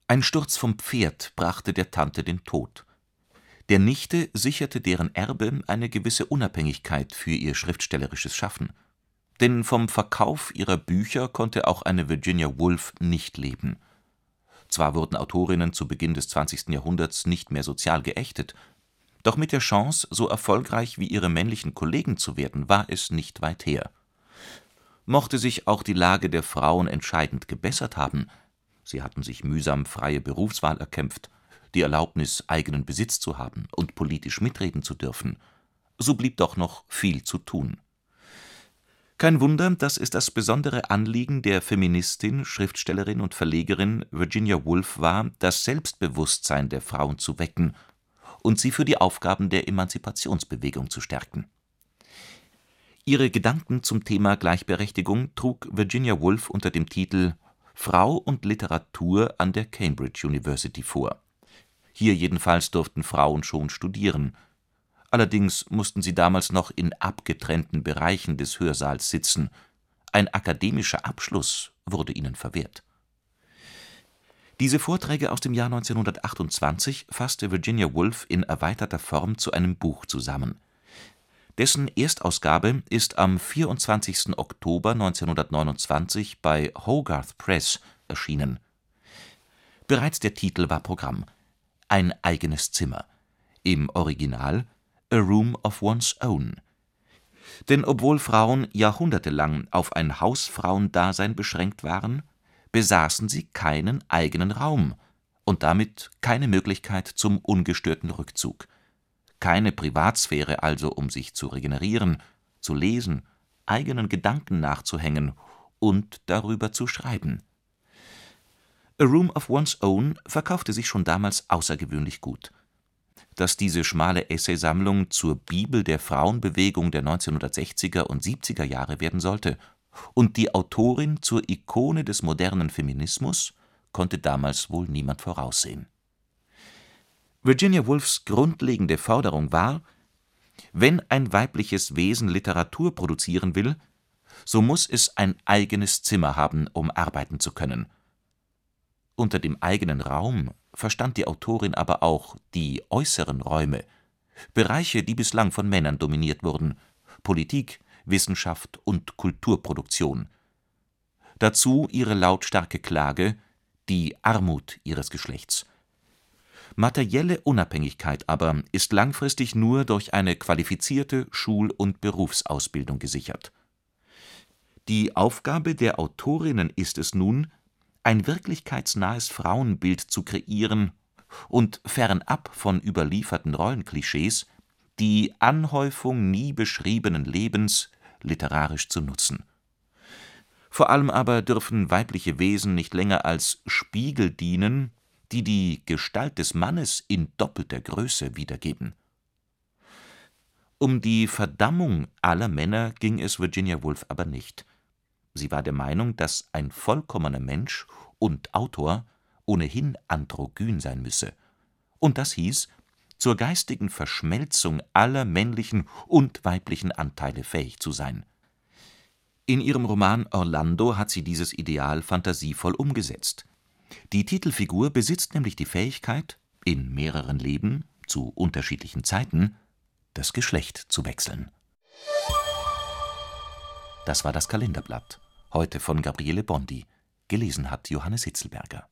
Ein Sturz vom Pferd brachte der Tante den Tod. Der Nichte sicherte deren Erbe eine gewisse Unabhängigkeit für ihr schriftstellerisches Schaffen. Denn vom Verkauf ihrer Bücher konnte auch eine Virginia Woolf nicht leben. Zwar wurden Autorinnen zu Beginn des 20. Jahrhunderts nicht mehr sozial geächtet, doch mit der Chance, so erfolgreich wie ihre männlichen Kollegen zu werden, war es nicht weit her. Mochte sich auch die Lage der Frauen entscheidend gebessert haben, sie hatten sich mühsam freie Berufswahl erkämpft, die Erlaubnis, eigenen Besitz zu haben und politisch mitreden zu dürfen, so blieb doch noch viel zu tun. Kein Wunder, dass es das besondere Anliegen der Feministin, Schriftstellerin und Verlegerin Virginia Woolf war, das Selbstbewusstsein der Frauen zu wecken und sie für die Aufgaben der Emanzipationsbewegung zu stärken. Ihre Gedanken zum Thema Gleichberechtigung trug Virginia Woolf unter dem Titel »Frau und Literatur an der Cambridge University« vor. Hier jedenfalls durften Frauen schon studieren. Allerdings mussten sie damals noch in abgetrennten Bereichen des Hörsaals sitzen. Ein akademischer Abschluss wurde ihnen verwehrt. Diese Vorträge aus dem Jahr 1928 fasste Virginia Woolf in erweiterter Form zu einem Buch zusammen. Dessen Erstausgabe ist am 24. Oktober 1929 bei Hogarth Press erschienen. Bereits der Titel war Programm: Ein eigenes Zimmer. Im Original A Room of One's Own. Denn obwohl Frauen jahrhundertelang auf ein Hausfrauendasein beschränkt waren, besaßen sie keinen eigenen Raum und damit keine Möglichkeit zum ungestörten Rückzug. Keine Privatsphäre also, um sich zu regenerieren, zu lesen, eigenen Gedanken nachzuhängen und darüber zu schreiben. A Room of One's Own verkaufte sich schon damals außergewöhnlich gut. Dass diese schmale Essaysammlung zur Bibel der Frauenbewegung der 1960er und 70er Jahre werden sollte und die Autorin zur Ikone des modernen Feminismus, konnte damals wohl niemand voraussehen. Virginia Woolfs grundlegende Forderung war: Wenn ein weibliches Wesen Literatur produzieren will, so muss es ein eigenes Zimmer haben, um arbeiten zu können. Unter dem eigenen Raum verstand die Autorin aber auch die äußeren Räume, Bereiche, die bislang von Männern dominiert wurden: Politik, Wissenschaft und Kulturproduktion. Dazu ihre lautstarke Klage: die Armut ihres Geschlechts. Materielle Unabhängigkeit aber ist langfristig nur durch eine qualifizierte Schul- und Berufsausbildung gesichert. Die Aufgabe der Autorinnen ist es nun, ein wirklichkeitsnahes Frauenbild zu kreieren und fernab von überlieferten Rollenklischees die Anhäufung nie beschriebenen Lebens literarisch zu nutzen. Vor allem aber dürfen weibliche Wesen nicht länger als Spiegel dienen, die die Gestalt des Mannes in doppelter Größe wiedergeben. Um die Verdammung aller Männer ging es Virginia Woolf aber nicht. Sie war der Meinung, dass ein vollkommener Mensch und Autor ohnehin androgyn sein müsse. Und das hieß, zur geistigen Verschmelzung aller männlichen und weiblichen Anteile fähig zu sein. In ihrem Roman Orlando hat sie dieses Ideal fantasievoll umgesetzt. Die Titelfigur besitzt nämlich die Fähigkeit, in mehreren Leben, zu unterschiedlichen Zeiten, das Geschlecht zu wechseln. Das war das Kalenderblatt. Heute von Gabriele Bondi. Gelesen hat Johannes Hitzelberger.